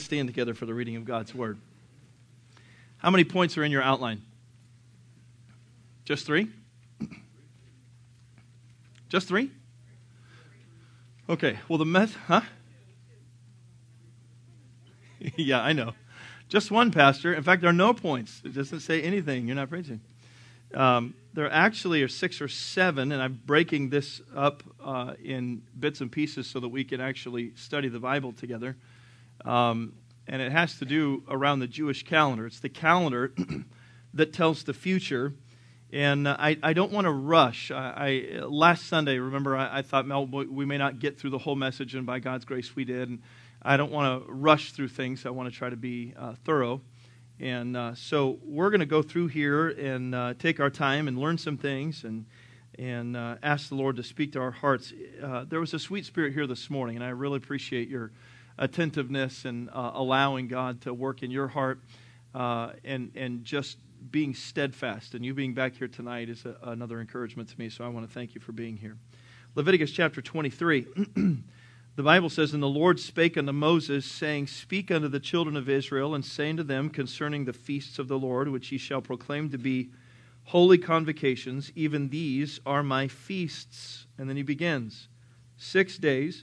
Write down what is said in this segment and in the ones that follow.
stand together for the reading of God's Word. How many points are in your outline? Just 3? Just 3? Okay, well Yeah, I know. Just one, Pastor. In fact, there are no points. It doesn't say anything. You're not preaching. There actually are 6 or 7, and I'm breaking this up in bits and pieces so that we can actually study the Bible together. And it has to do around the Jewish calendar. It's the calendar that tells the future. And I don't want to rush. Last Sunday, remember, I thought, Mel, we may not get through the whole message, and by God's grace we did. And I don't want to rush through things. I want to try to be thorough. And so we're going to go through here and take our time and learn some things and ask the Lord to speak to our hearts. There was a sweet spirit here this morning, and I really appreciate your attentiveness and allowing God to work in your heart and just being steadfast. And you being back here tonight is another encouragement to me, so I want to thank you for being here. Leviticus chapter 23. The Bible says, "And the Lord spake unto Moses, saying, Speak unto the children of Israel, and say unto them concerning the feasts of the Lord, which ye shall proclaim to be holy convocations, even these are my feasts." And then he begins, 6 days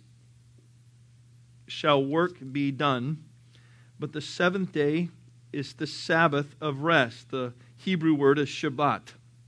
shall work be done, but the 7th day is the Sabbath of rest. The Hebrew word is Shabbat.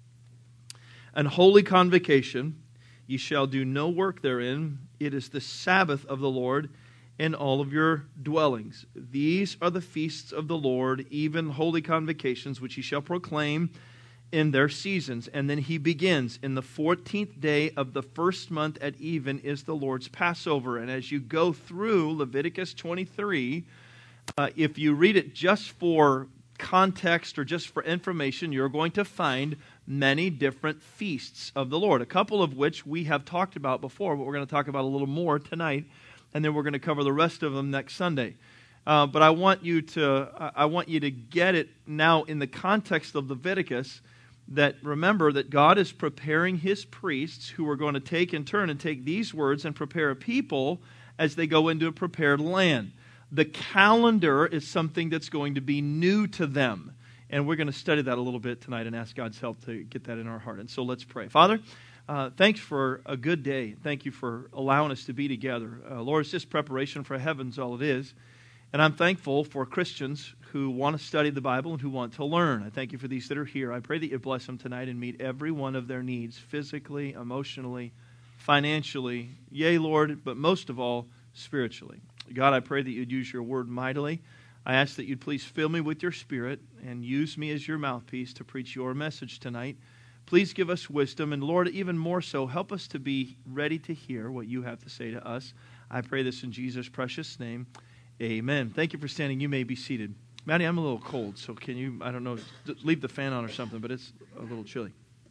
An holy convocation, ye shall do no work therein. It is the Sabbath of the Lord in all of your dwellings. These are the feasts of the Lord, even holy convocations, which ye shall proclaim in their seasons. And then he begins, in the 14th day of the first month at even is the Lord's Passover. And as you go through Leviticus 23, if you read it just for context or just for information, you're going to find many different feasts of the Lord, a couple of which we have talked about before, but we're going to talk about a little more tonight, and then we're going to cover the rest of them next Sunday. But I want you to get it now in the context of Leviticus, that remember that God is preparing His priests who are going to take in turn and take these words and prepare a people as they go into a prepared land. The calendar is something that's going to be new to them. And we're going to study that a little bit tonight and ask God's help to get that in our heart. And so let's pray. Father, thanks for a good day. Thank you for allowing us to be together. Lord, it's just preparation for heaven's all it is. And I'm thankful for Christians who want to study the Bible and who want to learn. I thank you for these that are here. I pray that you bless them tonight and meet every one of their needs, physically, emotionally, financially. Yea, Lord, but most of all, spiritually. God, I pray that you'd use your word mightily. I ask that you'd please fill me with your Spirit and use me as your mouthpiece to preach your message tonight. Please give us wisdom, and Lord, even more so, help us to be ready to hear what you have to say to us. I pray this in Jesus' precious name. Amen. Thank you for standing. You may be seated. Maddie, I'm a little cold, so can you, I don't know, leave the fan on or something, but it's a little chilly.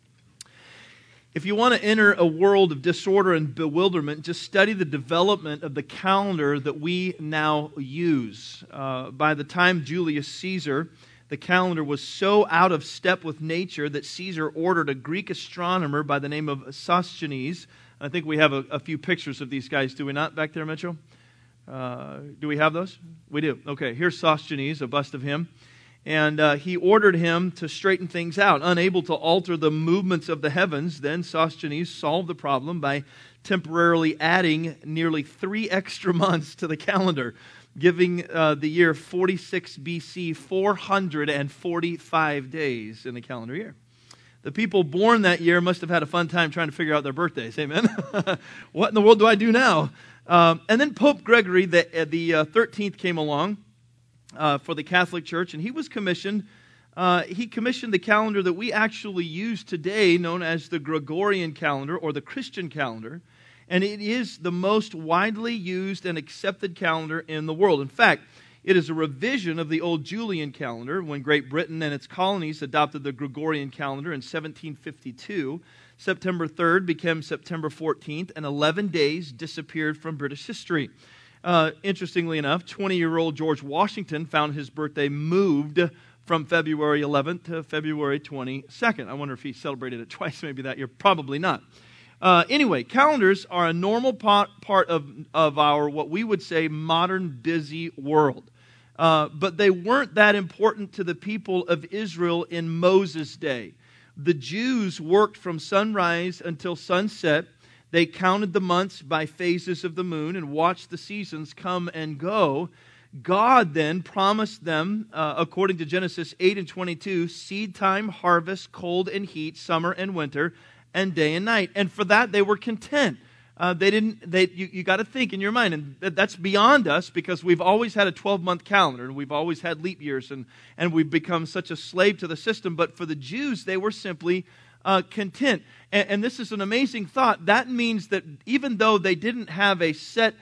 If you want to enter a world of disorder and bewilderment, just study the development of the calendar that we now use. By the time Julius Caesar, the calendar was so out of step with nature that Caesar ordered a Greek astronomer by the name of Sosthenes. I think we have a few pictures of these guys, do we not, back there, Mitchell? Do we have those? We do. Okay, here's Sosthenes, a bust of him. And he ordered him to straighten things out. Unable to alter the movements of the heavens, then Sosthenes solved the problem by temporarily adding nearly 3 extra months to the calendar, giving the year 46 BC 445 days in the calendar year. The people born that year must have had a fun time trying to figure out their birthdays. Amen? What in the world do I do now? And then Pope Gregory the 13th came along for the Catholic Church, and he was commissioned. He commissioned the calendar that we actually use today, known as the Gregorian calendar or the Christian calendar. And it is the most widely used and accepted calendar in the world. In fact, it is a revision of the old Julian calendar when Great Britain and its colonies adopted the Gregorian calendar in 1752. September 3rd became September 14th, and 11 days disappeared from British history. Interestingly enough, 20-year-old George Washington found his birthday moved from February 11th to February 22nd. I wonder if he celebrated it twice maybe that year. Probably not. Anyway, calendars are a normal part of our, what we would say, modern busy world. but they weren't that important to the people of Israel in Moses' day. The Jews worked from sunrise until sunset. They counted the months by phases of the moon and watched the seasons come and go. God then promised them, according to Genesis 8 and 22, seed time, harvest, cold and heat, summer and winter, and day and night. And for that, they were content. You got to think in your mind, and that's beyond us because we've always had a 12-month calendar, and we've always had leap years, and we've become such a slave to the system. But for the Jews, they were simply content. And this is an amazing thought. That means that even though they didn't have a set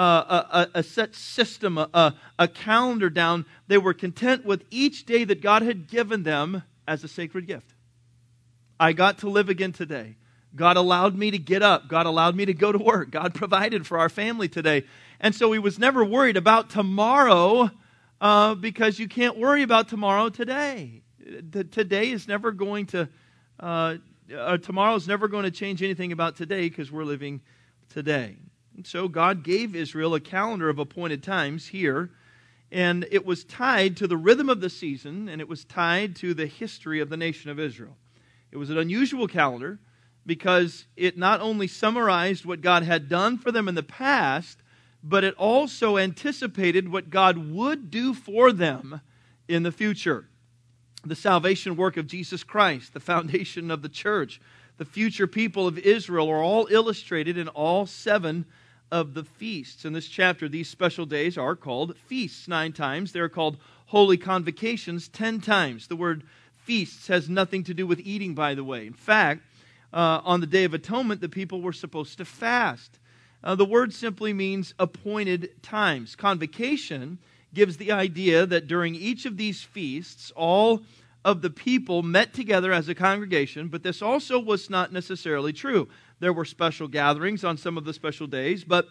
system, a calendar down, they were content with each day that God had given them as a sacred gift. I got to live again today. God allowed me to get up. God allowed me to go to work. God provided for our family today. And so he was never worried about tomorrow because you can't worry about tomorrow today. Today is never going to, tomorrow is never going to change anything about today because we're living today. And so God gave Israel a calendar of appointed times here, and it was tied to the rhythm of the season, and it was tied to the history of the nation of Israel. It was an unusual calendar because it not only summarized what God had done for them in the past, but it also anticipated what God would do for them in the future. The salvation work of Jesus Christ, the foundation of the church, the future people of Israel are all illustrated in all 7 of the feasts. In this chapter, these special days are called feasts 9 times. They're called holy convocations 10 times. The word feasts has nothing to do with eating, by the way. In fact, on the Day of Atonement, the people were supposed to fast. The word simply means appointed times. Convocation gives the idea that during each of these feasts, all of the people met together as a congregation, but this also was not necessarily true. There were special gatherings on some of the special days, but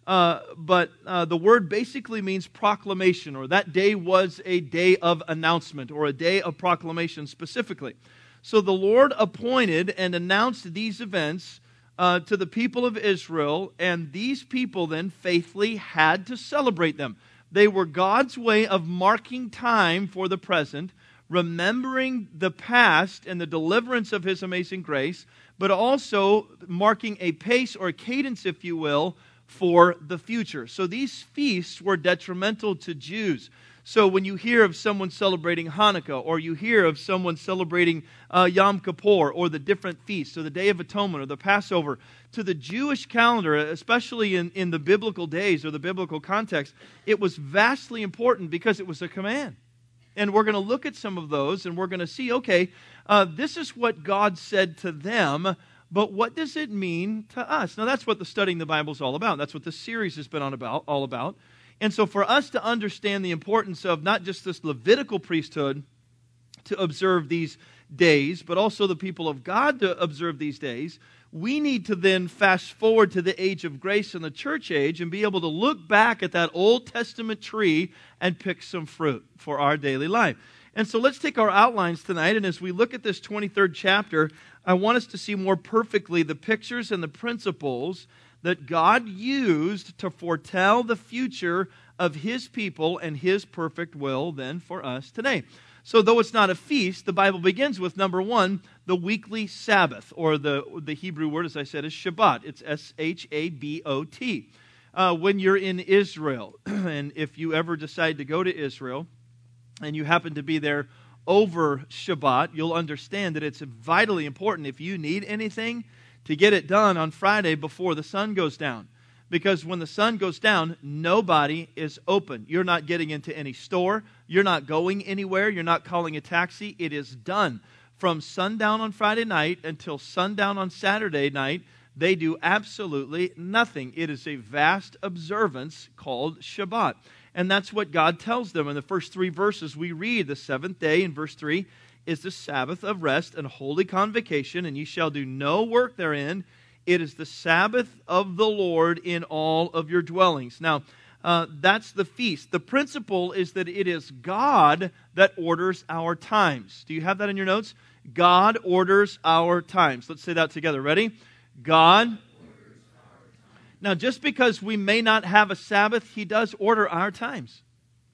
the word basically means proclamation, or that day was a day of announcement, or a day of proclamation specifically. So the Lord appointed and announced these events to the people of Israel, and these people then faithfully had to celebrate them. They were God's way of marking time for the present, remembering the past and the deliverance of His amazing grace, but also marking a pace or a cadence, if you will, for the future. So these feasts were detrimental to Jews. So when you hear of someone celebrating Hanukkah, or you hear of someone celebrating Yom Kippur, or the different feasts, or the Day of Atonement, or the Passover, to the Jewish calendar, especially in the biblical days or the biblical context, it was vastly important because it was a command. And we're going to look at some of those, and we're going to see, okay, this is what God said to them, but what does it mean to us? Now, that's what the Studying the Bible is all about. That's what this series has been all about. And so for us to understand the importance of not just this Levitical priesthood to observe these days, but also the people of God to observe these days, we need to then fast forward to the age of grace and the church age and be able to look back at that Old Testament tree and pick some fruit for our daily life. And so let's take our outlines tonight, and as we look at this 23rd chapter, I want us to see more perfectly the pictures and the principles that God used to foretell the future of His people and His perfect will then for us today. So though it's not a feast, the Bible begins with, number 1, the weekly Sabbath, or the Hebrew word, as I said, is Shabbat. It's S-H-A-B-O-T. When you're in Israel, and if you ever decide to go to Israel, and you happen to be there over Shabbat, you'll understand that it's vitally important, if you need anything, to get it done on Friday before the sun goes down. Because when the sun goes down, nobody is open. You're not getting into any store. You're not going anywhere. You're not calling a taxi. It is done. From sundown on Friday night until sundown on Saturday night, they do absolutely nothing. It is a vast observance called Shabbat. And that's what God tells them in the first 3 verses we read. The 7th day in verse 3 is the Sabbath of rest and holy convocation, and ye shall do no work therein. It is the Sabbath of the Lord in all of your dwellings. Now, that's the feast. The principle is that it is God that orders our times. Do you have that in your notes? God orders our times. Let's say that together. Ready? God. Now, just because we may not have a Sabbath, He does order our times.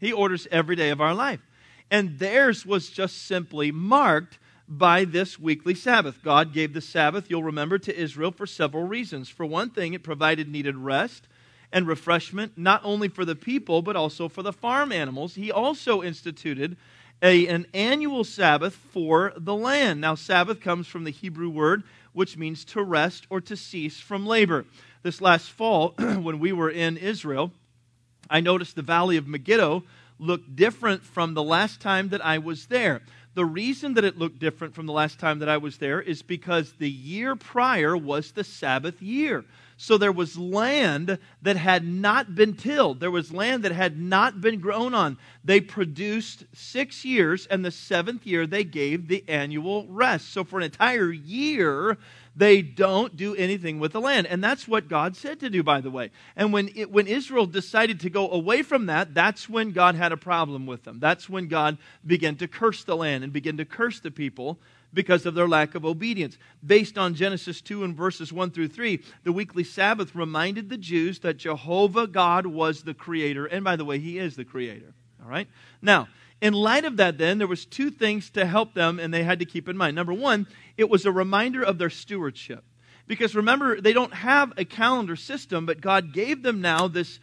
He orders every day of our life. And theirs was just simply marked by this weekly Sabbath. God gave the Sabbath, you'll remember, to Israel for several reasons. For one thing, it provided needed rest and refreshment, not only for the people, but also for the farm animals. He also instituted an annual Sabbath for the land. Now, Sabbath comes from the Hebrew word, which means to rest or to cease from labor. This last fall, when we were in Israel, I noticed the Valley of Megiddo looked different from the last time that I was there. The reason that it looked different from the last time that I was there is because the year prior was the Sabbath year. So there was land that had not been tilled. There was land that had not been grown on. They produced 6 years, and the 7th year they gave the annual rest. So for an entire year, they don't do anything with the land. And that's what God said to do, by the way. And when Israel decided to go away from that, that's when God had a problem with them. That's when God began to curse the land and began to curse the people because of their lack of obedience. Based on Genesis 2 and verses 1 through 3, the weekly Sabbath reminded the Jews that Jehovah God was the creator. And by the way, He is the creator. All right? Now, in light of that, then, there was 2 things to help them, and they had to keep in mind. Number one, it was a reminder of their stewardship. Because remember, they don't have a calendar system, but God gave them now this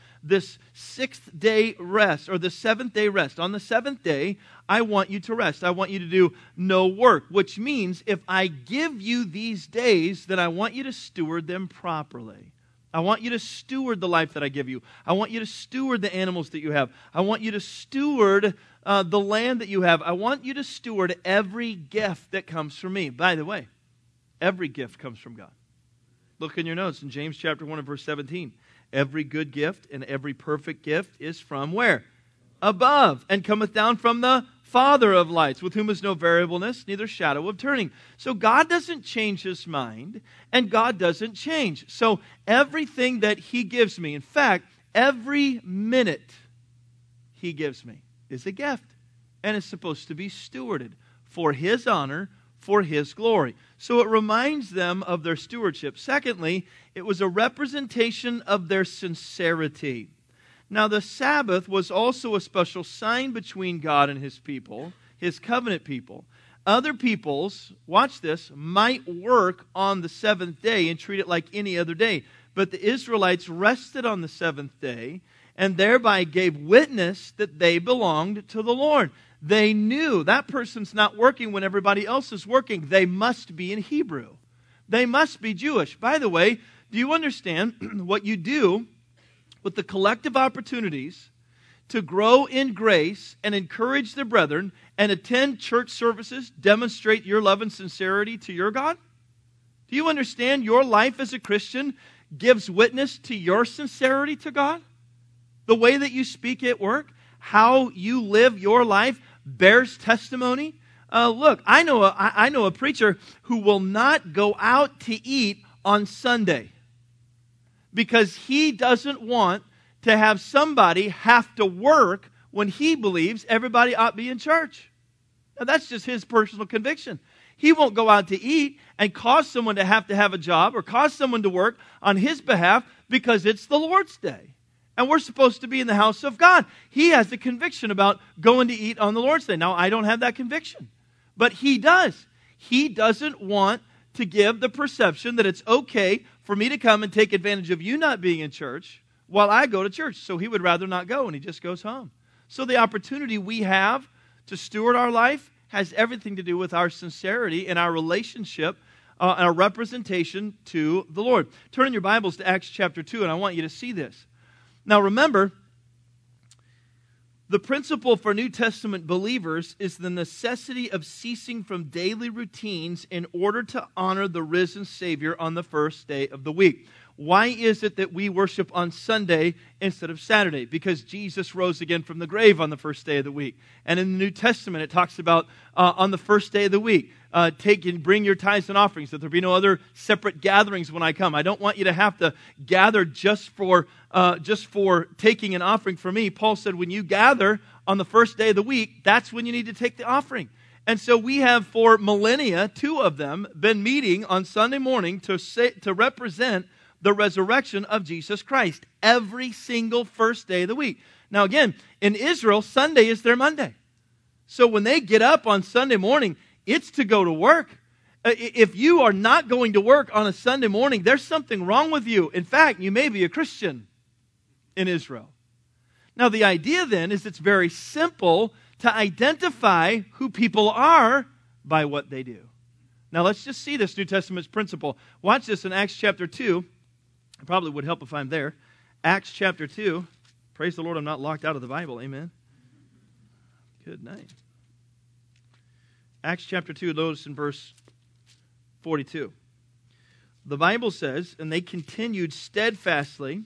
6th-day rest, or the 7th-day rest. On the 7th day, I want you to rest. I want you to do no work, which means if I give you these days, then I want you to steward them properly. I want you to steward the life that I give you. I want you to steward the animals that you have. I want you to steward the land that you have. I want you to steward every gift that comes from me. By the way, every gift comes from God. Look in your notes in James chapter 1 and verse 17. Every good gift and every perfect gift is from where? Above, and cometh down from the Father of lights, with whom is no variableness, neither shadow of turning. So God doesn't change His mind, and God doesn't change. So everything that He gives me, in fact, every minute He gives me is a gift, and is supposed to be stewarded for His honor, for His glory. So it reminds them of their stewardship. Secondly, it was a representation of their sincerity. Now, the Sabbath was also a special sign between God and His people, His covenant people. Other peoples, watch this, might work on the 7th day and treat it like any other day. But the Israelites rested on the 7th day and thereby gave witness that they belonged to the Lord. They knew that person's not working when everybody else is working. They must be in Hebrew. They must be Jewish. By the way, do you understand what you do with the collective opportunities to grow in grace and encourage the brethren and attend church services, demonstrate your love and sincerity to your God? Do you understand your life as a Christian gives witness to your sincerity to God? The way that you speak at work, how you live your life bears testimony. Look, I know a preacher who will not go out to eat on Sunday because he doesn't want to have somebody have to work when he believes everybody ought to be in church. Now, that's just his personal conviction. He won't go out to eat and cause someone to have a job or cause someone to work on his behalf because it's the Lord's Day. And we're supposed to be in the house of God. He has the conviction about going to eat on the Lord's Day. Now, I don't have that conviction, but he does. He doesn't want to give the perception that it's okay for me to come and take advantage of you not being in church while I go to church. So he would rather not go, and he just goes home. So the opportunity we have to steward our life has everything to do with our sincerity and our relationship and our representation to the Lord. Turn in your Bibles to Acts chapter 2, and I want you to see this. Now remember, the principle for New Testament believers is the necessity of ceasing from daily routines in order to honor the risen Savior on the first day of the week. Why is it that we worship on Sunday instead of Saturday? Because Jesus rose again from the grave on the first day of the week. And in the New Testament, it talks about on the first day of the week, bring your tithes and offerings, that there be no other separate gatherings when I come. I don't want you to have to gather just for taking an offering for me. Paul said, when you gather on the first day of the week, that's when you need to take the offering. And so we have for millennia, 2 of them, been meeting on Sunday morning to represent the resurrection of Jesus Christ every single first day of the week. Now again, in Israel, Sunday is their Monday. So when they get up on Sunday morning, it's to go to work. If you are not going to work on a Sunday morning, there's something wrong with you. In fact, you may be a Christian in Israel. Now the idea then is it's very simple to identify who people are by what they do. Now let's just see this New Testament principle. Watch this in Acts chapter 2. It probably would help if I'm there. Acts chapter 2. Praise the Lord, I'm not locked out of the Bible. Amen. Good night. Acts chapter 2, notice in verse 42. The Bible says, and they continued steadfastly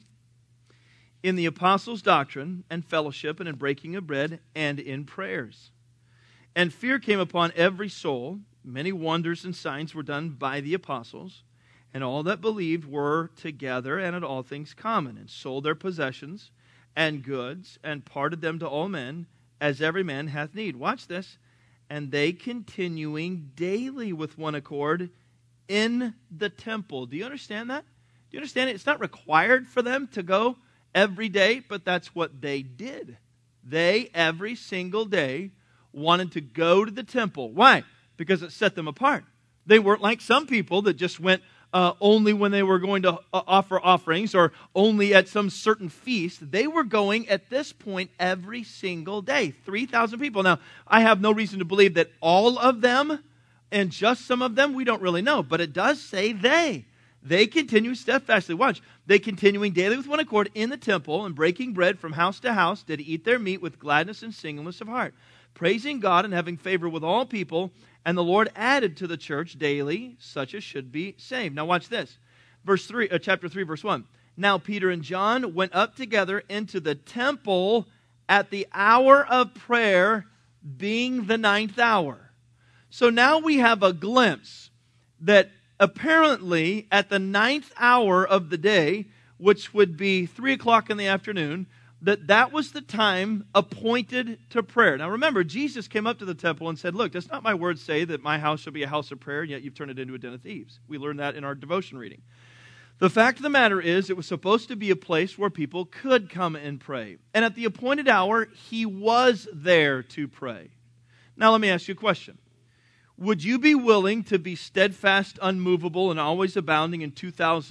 in the apostles' doctrine and fellowship and in breaking of bread and in prayers. And fear came upon every soul. Many wonders and signs were done by the apostles. And all that believed were together and had all things common, and sold their possessions and goods, and parted them to all men, as every man hath need. Watch this. And they continuing daily with one accord in the temple. Do you understand that? Do you understand it? It's not required for them to go every day, but that's what they did. They, every single day, wanted to go to the temple. Why? Because it set them apart. They weren't like some people that just went only when they were going to offer offerings or only at some certain feast. They were going at this point every single day. 3,000 people. Now, I have no reason to believe that all of them and just some of them, we don't really know. But it does say they. They continue steadfastly. Watch. They continuing daily with one accord in the temple and breaking bread from house to house did eat their meat with gladness and singleness of heart, praising God and having favor with all people. And the Lord added to the church daily such as should be saved. Now watch this. Chapter 3, verse 1. Now Peter and John went up together into the temple at the hour of prayer, being the 9th hour. So now we have a glimpse that apparently at the 9th hour of the day, which would be 3 o'clock in the afternoon, that was the time appointed to prayer. Now remember, Jesus came up to the temple and said, look, does not my word say that my house shall be a house of prayer, and yet you've turned it into a den of thieves? We learned that in our devotion reading. The fact of the matter is, it was supposed to be a place where people could come and pray. And at the appointed hour, he was there to pray. Now let me ask you a question. Would you be willing to be steadfast, unmovable, and always abounding in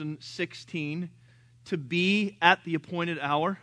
2016 to be at the appointed hour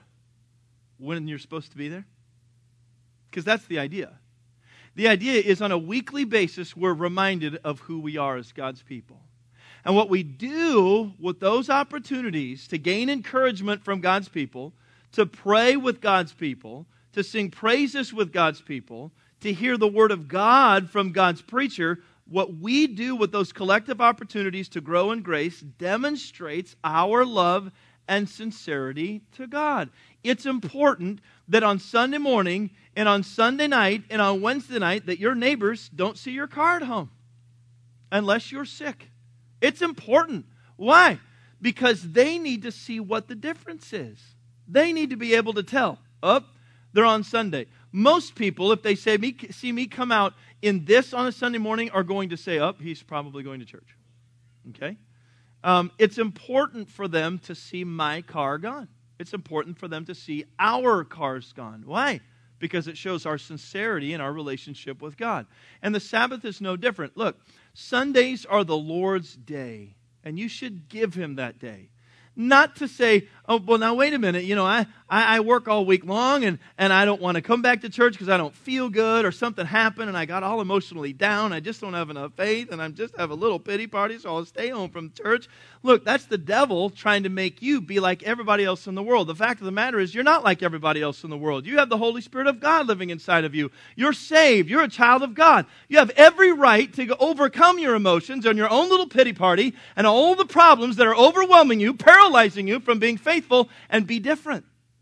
when you're supposed to be there? Because that's the idea. The idea is on a weekly basis, we're reminded of who we are as God's people. And what we do with those opportunities to gain encouragement from God's people, to pray with God's people, to sing praises with God's people, to hear the Word of God from God's preacher, what we do with those collective opportunities to grow in grace demonstrates our love and sincerity to God. It's important that on Sunday morning and on Sunday night and on Wednesday night that your neighbors don't see your car at home unless you're sick. It's important. Why? Because they need to see what the difference is. They need to be able to tell, they're on Sunday. Most people, if they see me come out in this on a Sunday morning, are going to say, he's probably going to church. Okay? It's important for them to see my car gone. It's important for them to see our cars gone. Why? Because it shows our sincerity in our relationship with God. And the Sabbath is no different. Look, Sundays are the Lord's day, and you should give Him that day. Not to say, now wait a minute, I work all week long and I don't want to come back to church because I don't feel good or something happened and I got all emotionally down. I just don't have enough faith and I just have a little pity party, so I'll stay home from church. Look, that's the devil trying to make you be like everybody else in the world. The fact of the matter is you're not like everybody else in the world. You have the Holy Spirit of God living inside of you. You're saved. You're a child of God. You have every right to overcome your emotions on your own little pity party and all the problems that are overwhelming you, paralyzing you from being faithful, and be different.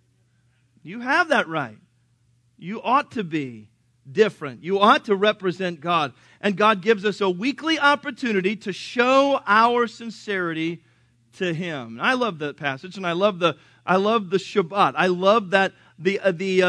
You have that right. You ought to be different. You ought to represent God. And God gives us a weekly opportunity to show our sincerity to Him. And I love that passage, and I love the Shabbat. I love that the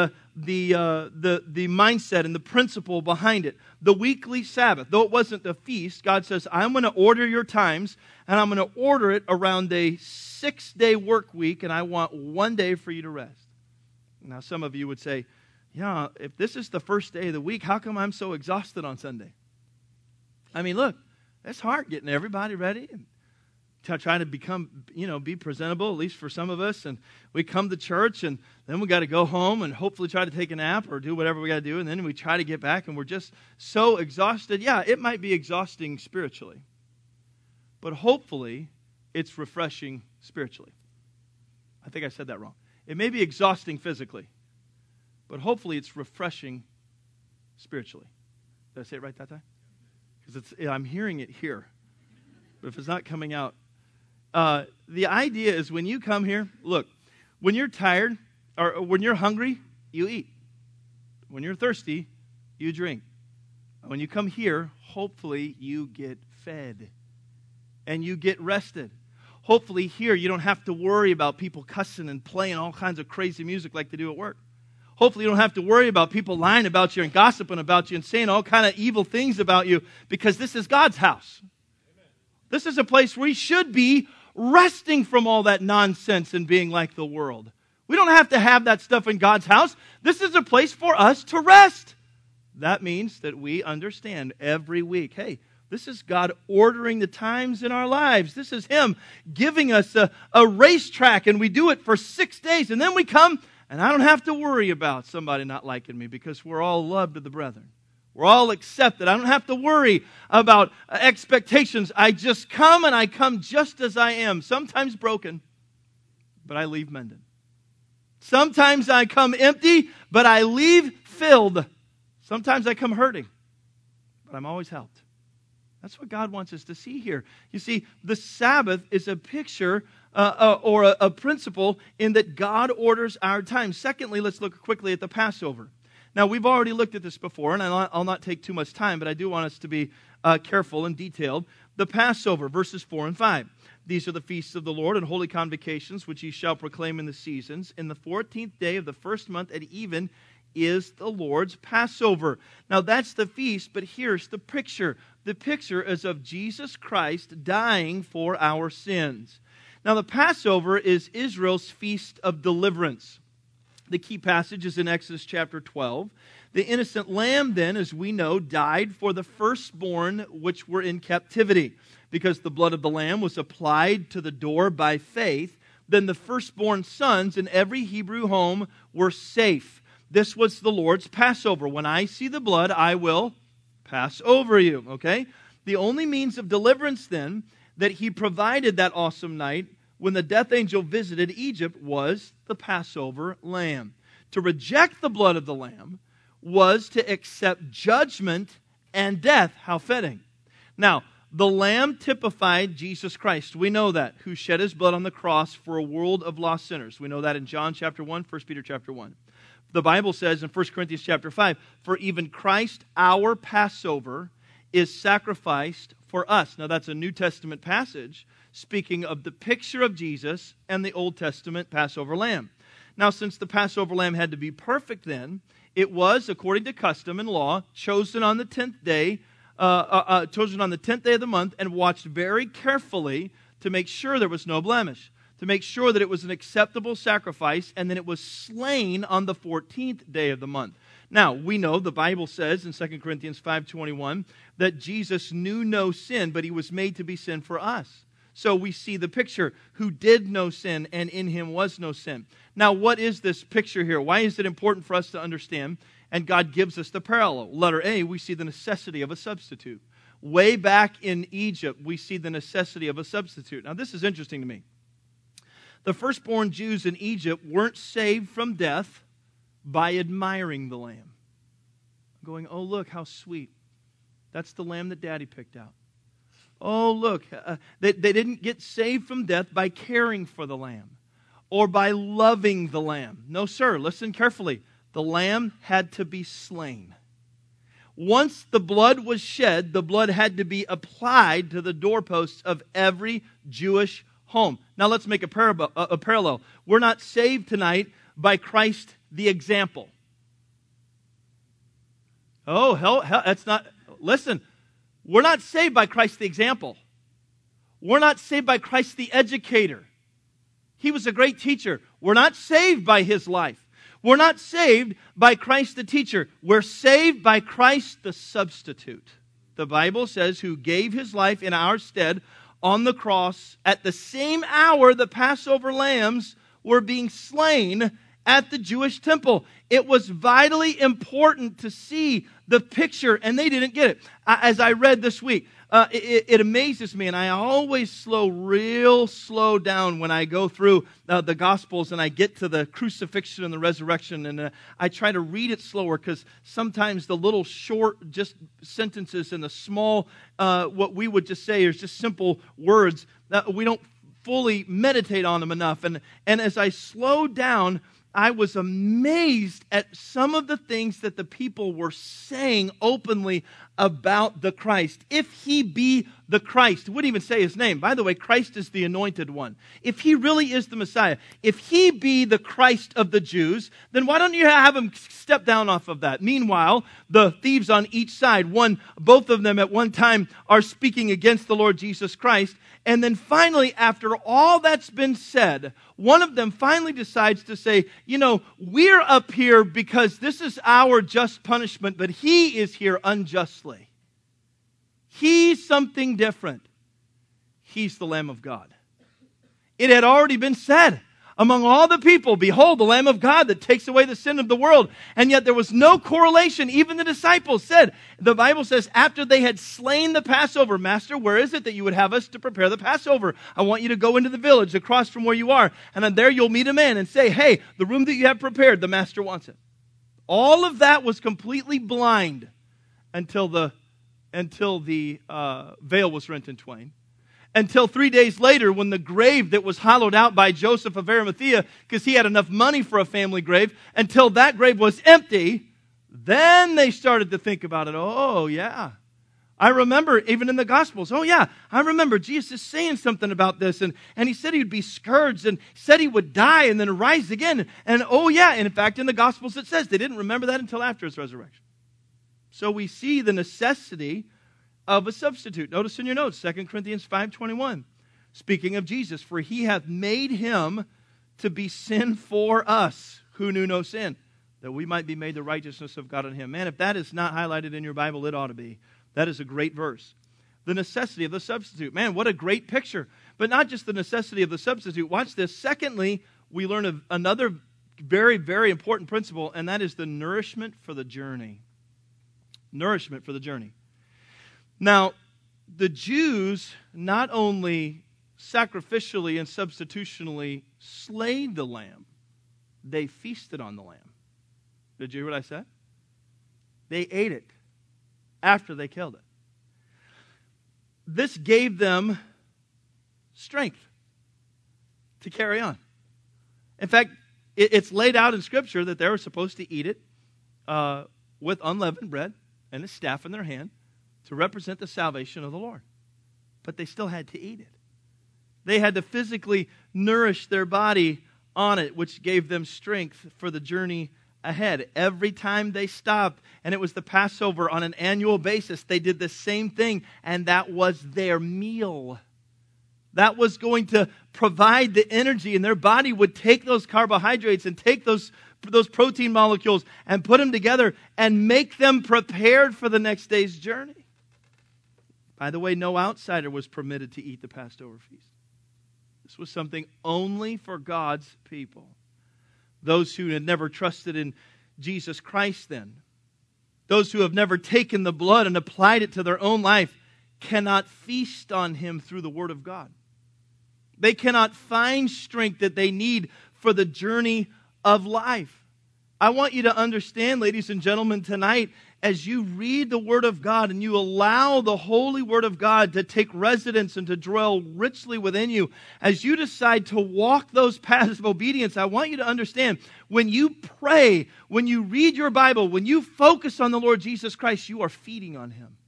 mindset and the principle behind it. The weekly Sabbath, though it wasn't a feast, God says, I'm going to order your times, and I'm going to order it around a 6-day work week, and I want one day for you to rest. Now, some of you would say, yeah, if this is the first day of the week, how come I'm so exhausted on Sunday? I mean, look, it's hard getting everybody ready and trying to be presentable, at least for some of us. And we come to church, and then we got to go home and hopefully try to take a nap or do whatever we got to do. And then we try to get back, and we're just so exhausted. Yeah, it might be exhausting spiritually, but hopefully it's refreshing spiritually. I think I said that wrong. It may be exhausting physically, but hopefully it's refreshing spiritually. Did I say it right that time? Because I'm hearing it here. But if it's not coming out. The idea is when you come here, look, when you're tired or when you're hungry, you eat. When you're thirsty, you drink. When you come here, hopefully you get fed and you get rested. Hopefully here you don't have to worry about people cussing and playing all kinds of crazy music like they do at work. Hopefully you don't have to worry about people lying about you and gossiping about you and saying all kind of evil things about you, because this is God's house. Amen. This is a place where we should be resting from all that nonsense and being like the world. We don't have to have that stuff in God's house. This is a place for us to rest. That means that we understand every week, hey, this is God ordering the times in our lives. This is Him giving us a racetrack, and we do it for 6 days. And then we come, and I don't have to worry about somebody not liking me, because we're all loved of the brethren. We're all accepted. I don't have to worry about expectations. I just come, and I come just as I am. Sometimes broken, but I leave mended. Sometimes I come empty, but I leave filled. Sometimes I come hurting, but I'm always helped. That's what God wants us to see here. You see, the Sabbath is a picture or a principle in that God orders our time. Secondly, let's look quickly at the Passover. Now, we've already looked at this before, and I'll not take too much time, but I do want us to be careful and detailed. The Passover, verses 4 and 5. These are the feasts of the Lord and holy convocations, which ye shall proclaim in the seasons. In the 14th day of the first month at even is the Lord's Passover. Now, that's the feast, but here's the picture. The picture is of Jesus Christ dying for our sins. Now, the Passover is Israel's feast of deliverance. The key passage is in Exodus chapter 12. The innocent lamb then, as we know, died for the firstborn which were in captivity. Because the blood of the lamb was applied to the door by faith, then the firstborn sons in every Hebrew home were safe. This was the Lord's Passover. When I see the blood, I will pass over you. Okay? The only means of deliverance then that He provided that awesome night when the death angel visited Egypt was the Passover lamb. To reject the blood of the lamb was to accept judgment and death. How fitting. Now, the lamb typified Jesus Christ. We know that, who shed His blood on the cross for a world of lost sinners. We know that in John chapter 1, 1 Peter chapter 1. The Bible says in 1 Corinthians chapter 5, for even Christ, our Passover, is sacrificed for us. Now that's a New Testament passage speaking of the picture of Jesus and the Old Testament Passover lamb. Now, since the Passover lamb had to be perfect then, it was, according to custom and law, chosen on the 10th day, chosen on the 10th day of the month, and watched very carefully to make sure there was no blemish, to make sure that it was an acceptable sacrifice, and then it was slain on the 14th day of the month. Now, we know the Bible says in 2 Corinthians 5:21 that Jesus knew no sin, but He was made to be sin for us. So we see the picture, who did no sin, and in Him was no sin. Now, what is this picture here? Why is it important for us to understand? And God gives us the parallel. Letter A, we see the necessity of a substitute. Way back in Egypt, we see the necessity of a substitute. Now, this is interesting to me. The firstborn Jews in Egypt weren't saved from death by admiring the lamb. Going, oh, look, how sweet. That's the lamb that Daddy picked out. Oh, look, they didn't get saved from death by caring for the lamb or by loving the lamb. No, sir, listen carefully. The lamb had to be slain. Once the blood was shed, the blood had to be applied to the doorposts of every Jewish home. Now let's make a parallel. We're not saved tonight by Christ the example. Oh, hell, that's not, listen. We're not saved by Christ the example. We're not saved by Christ the educator. He was a great teacher. We're not saved by His life. We're not saved by Christ the teacher. We're saved by Christ the substitute. The Bible says, who gave his life in our stead on the cross at the same hour the Passover lambs were being slain at the Jewish temple. It was vitally important to see the picture, and they didn't get it. As I read this week, it amazes me, and I always real slow down when I go through the Gospels and I get to the crucifixion and the resurrection, and I try to read it slower because sometimes the little short just sentences and the small, what we would just say is just simple words, we don't fully meditate on them enough. And as I slowed down, I was amazed at some of the things that the people were saying openly about the Christ. If he be the Christ, wouldn't even say his name. By the way, Christ is the anointed one. If he really is the Messiah, if he be the Christ of the Jews, then why don't you have him step down off of that? Meanwhile, the thieves on each side, both of them at one time are speaking against the Lord Jesus Christ. And then finally, after all that's been said, one of them finally decides to say, we're up here because this is our just punishment, but he is here unjustly. He's something different. He's the Lamb of God. It had already been said among all the people, behold, the Lamb of God that takes away the sin of the world. And yet there was no correlation. Even the disciples said, the Bible says, after they had slain the Passover, Master, where is it that you would have us to prepare the Passover? I want you to go into the village across from where you are. And then there you'll meet a man and say, hey, the room that you have prepared, the Master wants it. All of that was completely blind until the veil was rent in twain. Until 3 days later, when the grave that was hollowed out by Joseph of Arimathea, because he had enough money for a family grave, until that grave was empty, then they started to think about it. Oh, yeah. I remember, even in the Gospels, I remember Jesus saying something about this, and he said he would be scourged, and said he would die and then rise again. And in fact, in the Gospels it says they didn't remember that until after his resurrection. So we see the necessity of a substitute. Notice in your notes, 2 Corinthians 5:21. Speaking of Jesus, for he hath made him to be sin for us, who knew no sin, that we might be made the righteousness of God in him. Man, if that is not highlighted in your Bible, it ought to be. That is a great verse. The necessity of the substitute. Man, what a great picture. But not just the necessity of the substitute. Watch this. Secondly, we learn of another very, very important principle, and that is the nourishment for the journey. Nourishment for the journey. Now, the Jews not only sacrificially and substitutionally slayed the lamb, they feasted on the lamb. Did you hear what I said? They ate it after they killed it. This gave them strength to carry on. In fact, it's laid out in Scripture that they were supposed to eat it with unleavened bread and a staff in their hand, to represent the salvation of the Lord. But they still had to eat it. They had to physically nourish their body on it, which gave them strength for the journey ahead. Every time they stopped, and it was the Passover on an annual basis, they did the same thing, and that was their meal. That was going to provide the energy, and their body would take those carbohydrates and take those protein molecules and put them together and make them prepared for the next day's journey. By the way, no outsider was permitted to eat the Passover feast. This was something only for God's people. Those who had never trusted in Jesus Christ then. Those who have never taken the blood and applied it to their own life cannot feast on Him through the Word of God. They cannot find strength that they need for the journey of life. I want you to understand, ladies and gentlemen, tonight, as you read the Word of God and you allow the Holy Word of God to take residence and to dwell richly within you, as you decide to walk those paths of obedience, I want you to understand, when you pray, when you read your Bible, when you focus on the Lord Jesus Christ, you are feeding on Him.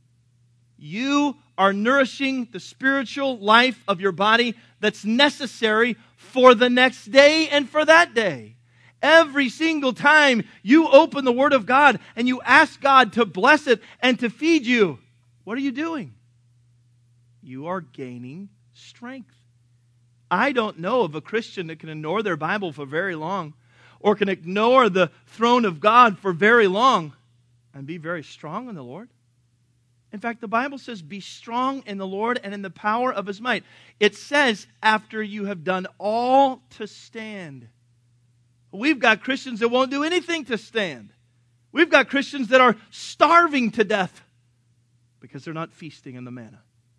You are nourishing the spiritual life of your body that's necessary for the next day and for that day. Every single time you open the Word of God and you ask God to bless it and to feed you, what are you doing? You are gaining strength. I don't know of a Christian that can ignore their Bible for very long, or can ignore the throne of God for very long and be very strong in the Lord. In fact, the Bible says, be strong in the Lord and in the power of His might. It says, after you have done all to stand. We've got Christians that won't do anything to stand. We've got Christians that are starving to death because they're not feasting on the manna.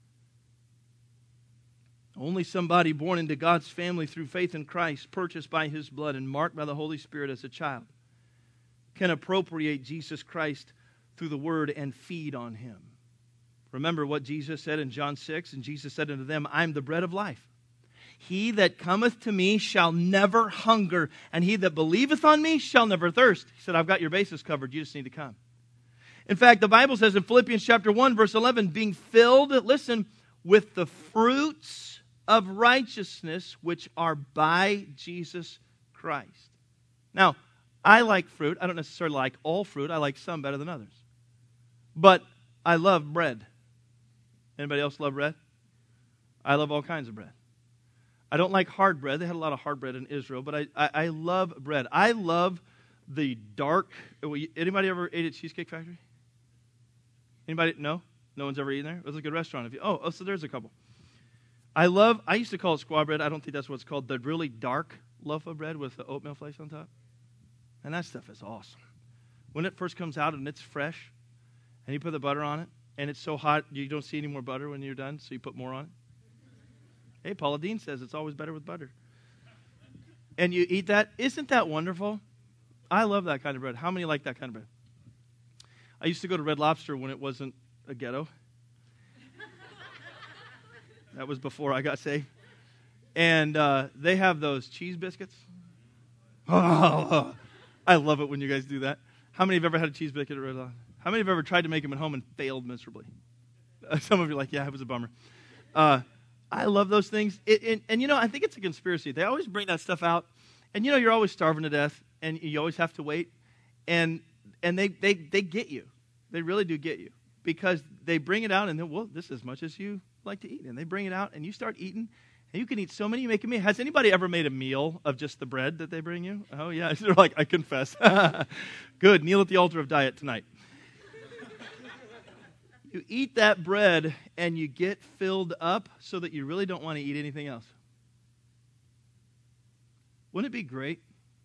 Only somebody born into God's family through faith in Christ, purchased by His blood and marked by the Holy Spirit as a child, can appropriate Jesus Christ through the Word and feed on Him. Remember what Jesus said in John 6, and Jesus said unto them, I am the bread of life. He that cometh to me shall never hunger, and he that believeth on me shall never thirst. He said, I've got your bases covered. You just need to come. In fact, the Bible says in Philippians chapter 1, verse 11, being filled, listen, with the fruits of righteousness which are by Jesus Christ. Now, I like fruit. I don't necessarily like all fruit. I like some better than others. But I love bread. Anybody else love bread? I love all kinds of bread. I don't like hard bread. They had a lot of hard bread in Israel, but I love bread. I love the dark. Anybody ever ate at Cheesecake Factory? Anybody? No? No one's ever eaten there? It was a good restaurant. So there's a couple. I used to call it squaw bread. I don't think that's what it's called. The really dark loaf of bread with the oatmeal flakes on top. And that stuff is awesome. When it first comes out and it's fresh, and you put the butter on it, and it's so hot you don't see any more butter when you're done, so you put more on it. Hey, Paula Dean says it's always better with butter. And you eat that. Isn't that wonderful? I love that kind of bread. How many like that kind of bread? I used to go to Red Lobster when it wasn't a ghetto. That was before I got saved. And they have those cheese biscuits. Oh, I love it when you guys do that. How many have ever had a cheese biscuit at Red Lobster? How many have ever tried to make them at home and failed miserably? Some of you are like, yeah, it was a bummer. I love those things. And I think it's a conspiracy. They always bring that stuff out. And, you're always starving to death. And you always have to wait. And they get you. They really do get you. Because they bring it out and then, well, this is as much as you like to eat. And they bring it out and you start eating. And you can eat so many. You make a meal. Has anybody ever made a meal of just the bread that they bring you? Oh, yeah. They're like, I confess. Good. Kneel at the altar of diet tonight. You eat that bread and you get filled up so that you really don't want to eat anything else. Wouldn't it be great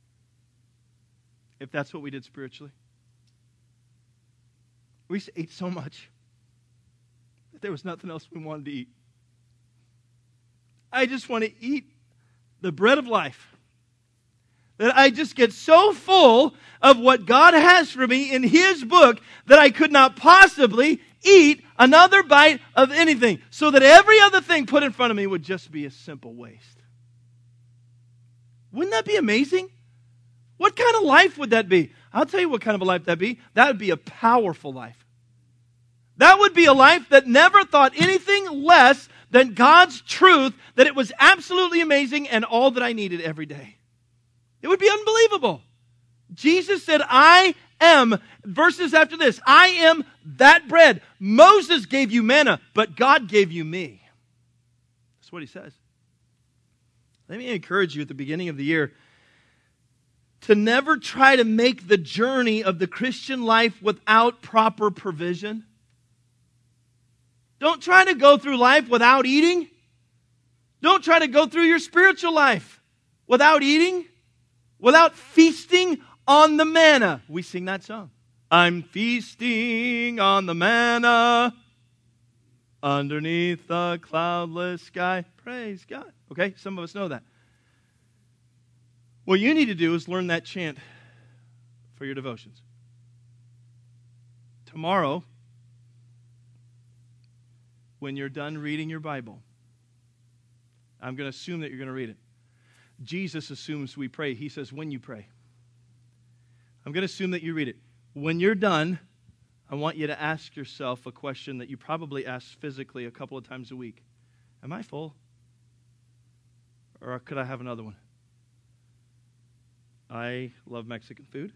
if that's what we did spiritually? We ate so much that there was nothing else we wanted to eat. I just want to eat the bread of life. That I just get so full of what God has for me in His book that I could not possibly eat another bite of anything. So that every other thing put in front of me would just be a simple waste. Wouldn't that be amazing? What kind of life would that be? I'll tell you what kind of a life that'd be. That would be a powerful life. That would be a life that never thought anything less than God's truth, that it was absolutely amazing and all that I needed every day. It would be unbelievable. Jesus said, I am, verses after this, I am that bread. Moses gave you manna, but God gave you me. That's what He says. Let me encourage you at the beginning of the year to never try to make the journey of the Christian life without proper provision. Don't try to go through life without eating. Don't try to go through your spiritual life without eating, without feasting on the manna. We sing that song. I'm feasting on the manna underneath the cloudless sky. Praise God. Okay, some of us know that. What you need to do is learn that chant for your devotions. Tomorrow, when you're done reading your Bible, I'm going to assume that you're going to read it. Jesus assumes we pray. He says, when you pray. I'm going to assume that you read it. When you're done, I want you to ask yourself a question that you probably ask physically a couple of times a week. Am I full? Or could I have another one? I love Mexican food.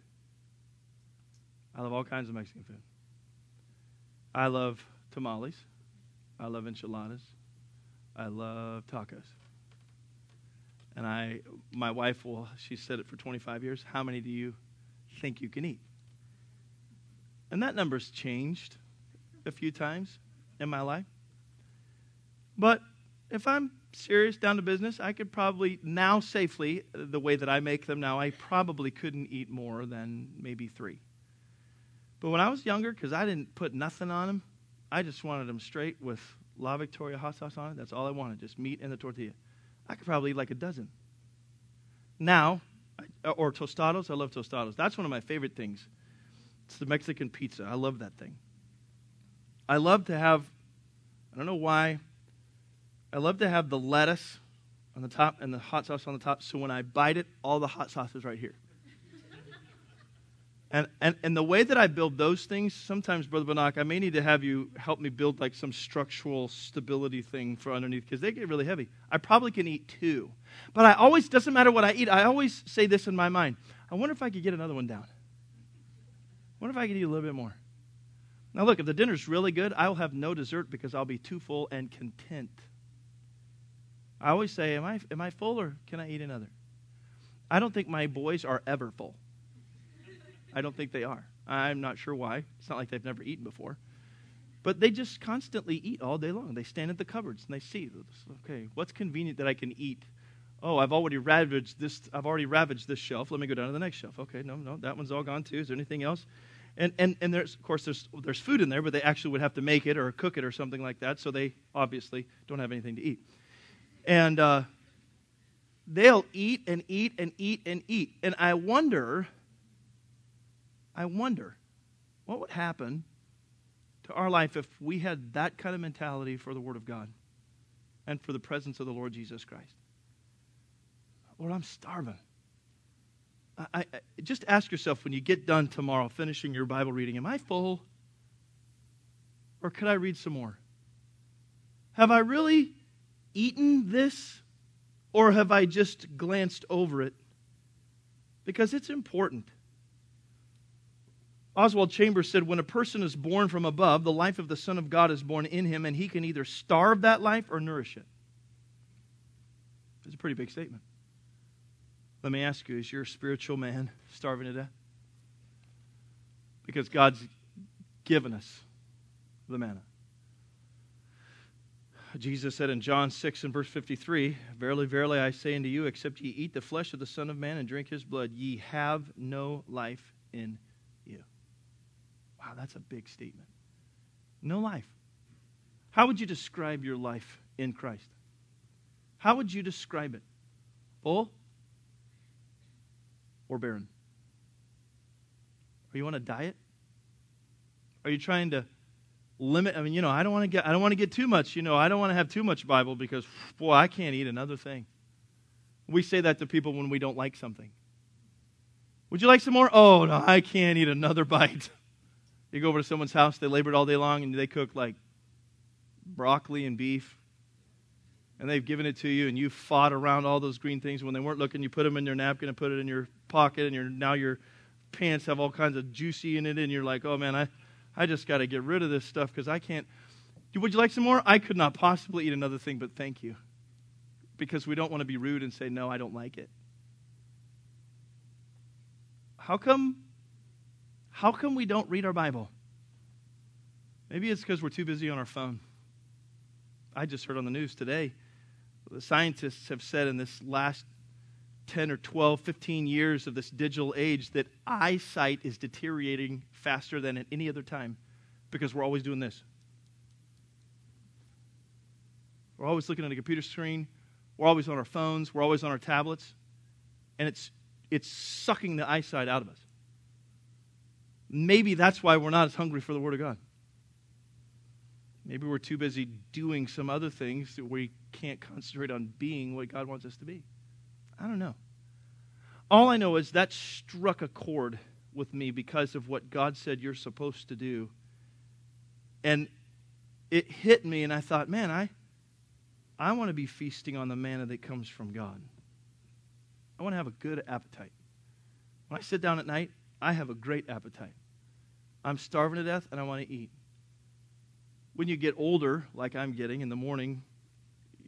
I love all kinds of Mexican food. I love tamales. I love enchiladas. I love tacos. And my wife she said it for 25 years, how many do you think you can eat? And that number's changed a few times in my life. But if I'm serious, down to business, I could probably now safely, the way that I make them now, I probably couldn't eat more than maybe 3. But when I was younger, because I didn't put nothing on them, I just wanted them straight with La Victoria hot sauce on it. That's all I wanted, just meat and the tortilla. I could probably eat like a dozen. Now, or tostados, I love tostados. That's one of my favorite things. It's the Mexican pizza. I love that thing. I love to have, I don't know why, I love to have the lettuce on the top and the hot sauce on the top, so when I bite it, all the hot sauce is right here. And the way that I build those things, sometimes, Brother Banak, I may need to have you help me build like some structural stability thing for underneath, because they get really heavy. I probably can eat 2. But I always, doesn't matter what I eat, I always say this in my mind. I wonder if I could get another one down. I wonder if I could eat a little bit more. Now look, if the dinner's really good, I will have no dessert because I'll be too full and content. I always say, am I full or can I eat another? I don't think my boys are ever full. I don't think they are. I'm not sure why. It's not like they've never eaten before. But they just constantly eat all day long. They stand at the cupboards and they see, okay, what's convenient that I can eat? Oh, I've already ravaged this shelf. Let me go down to the next shelf. Okay, no, that one's all gone too. Is there anything else? And there's, of course, there's food in there, but they actually would have to make it or cook it or something like that, so they obviously don't have anything to eat. And they'll eat and eat and eat and eat. And I wonder what would happen to our life if we had that kind of mentality for the Word of God and for the presence of the Lord Jesus Christ. Lord, I'm starving. I just ask yourself when you get done tomorrow finishing your Bible reading, am I full? Or could I read some more? Have I really eaten this? Or have I just glanced over it? Because it's important. Oswald Chambers said, when a person is born from above, the life of the Son of God is born in him, and he can either starve that life or nourish it. It's a pretty big statement. Let me ask you, is your spiritual man starving to death? Because God's given us the manna. Jesus said in John 6 and verse 53, verily, verily, I say unto you, except ye eat the flesh of the Son of Man and drink his blood, ye have no life in you. Wow, that's a big statement. No life. How would you describe your life in Christ? How would you describe it? Full or barren? Are you on a diet? Are you trying to limit? I mean, I don't want to get too much. I don't want to have too much Bible because, boy, I can't eat another thing. We say that to people when we don't like something. Would you like some more? Oh, no, I can't eat another bite. You go over to someone's house, they labored all day long, and they cook like broccoli and beef. And they've given it to you, and you fought around all those green things. When they weren't looking, you put them in your napkin and put it in your pocket, and now your pants have all kinds of juicy in it, and you're like, oh, man, I just got to get rid of this stuff because I can't. Would you like some more? I could not possibly eat another thing, but thank you. Because we don't want to be rude and say, no, I don't like it. How come we don't read our Bible? Maybe it's because we're too busy on our phone. I just heard on the news today, the scientists have said in this last 10 or 12, 15 years of this digital age that eyesight is deteriorating faster than at any other time because we're always doing this. We're always looking at a computer screen. We're always on our phones. We're always on our tablets. And it's sucking the eyesight out of us. Maybe that's why we're not as hungry for the Word of God. Maybe we're too busy doing some other things that we can't concentrate on being what God wants us to be. I don't know. All I know is that struck a chord with me because of what God said you're supposed to do. And it hit me, and I thought, man, I want to be feasting on the manna that comes from God. I want to have a good appetite. When I sit down at night, I have a great appetite. I'm starving to death, and I want to eat. When you get older, like I'm getting in the morning,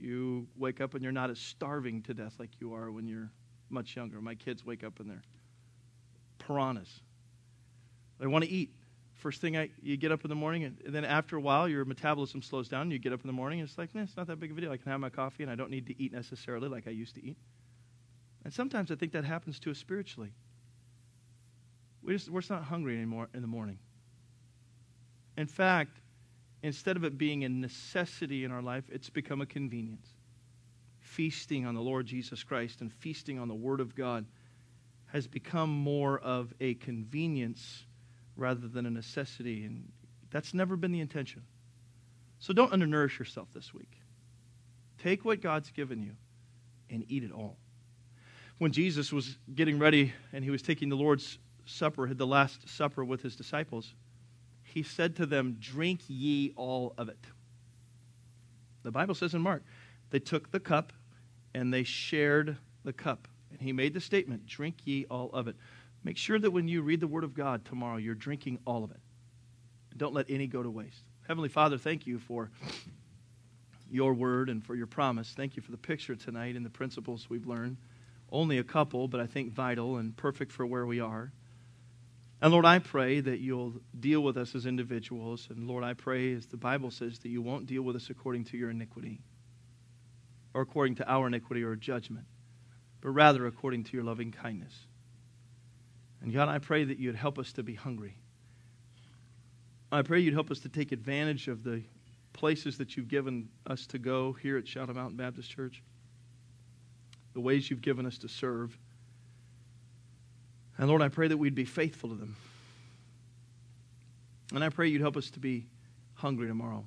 You wake up and you're not as starving to death like you are when you're much younger. My kids wake up and they're piranhas. They want to eat. First thing you get up in the morning, and then after a while, your metabolism slows down. And you get up in the morning, and it's like, it's not that big of a deal. I can have my coffee, and I don't need to eat necessarily like I used to eat. And sometimes I think that happens to us spiritually. We're just not hungry anymore in the morning. In fact, instead of it being a necessity in our life, it's become a convenience. Feasting on the Lord Jesus Christ and feasting on the Word of God has become more of a convenience rather than a necessity, and that's never been the intention. So don't undernourish yourself this week. Take what God's given you and eat it all. When Jesus was getting ready and he was taking the Lord's Supper, had the Last Supper with his disciples, he said to them, "Drink ye all of it." The Bible says in Mark, they took the cup and they shared the cup. And he made the statement, "Drink ye all of it." Make sure that when you read the Word of God tomorrow, you're drinking all of it. Don't let any go to waste. Heavenly Father, thank you for your Word and for your promise. Thank you for the picture tonight and the principles we've learned. Only a couple, but I think vital and perfect for where we are. And Lord, I pray that you'll deal with us as individuals. And Lord, I pray, as the Bible says, that you won't deal with us according to your iniquity or according to our iniquity or judgment, but rather according to your loving kindness. And God, I pray that you'd help us to be hungry. I pray you'd help us to take advantage of the places that you've given us to go here at Shadow Mountain Baptist Church, the ways you've given us to serve. And Lord, I pray that we'd be faithful to them. And I pray you'd help us to be hungry tomorrow.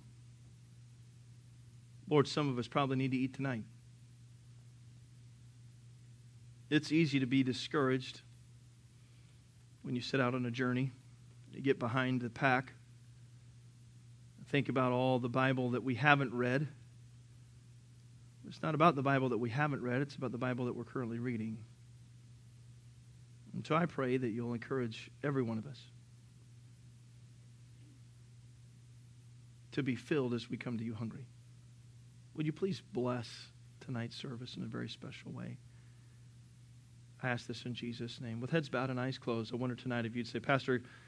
Lord, some of us probably need to eat tonight. It's easy to be discouraged when you set out on a journey. You get behind the pack. Think about all the Bible that we haven't read. It's not about the Bible that we haven't read. It's about the Bible that we're currently reading. And so I pray that you'll encourage every one of us to be filled as we come to you hungry. Would you please bless tonight's service in a very special way? I ask this in Jesus' name. With heads bowed and eyes closed, I wonder tonight if you'd say, "Pastor,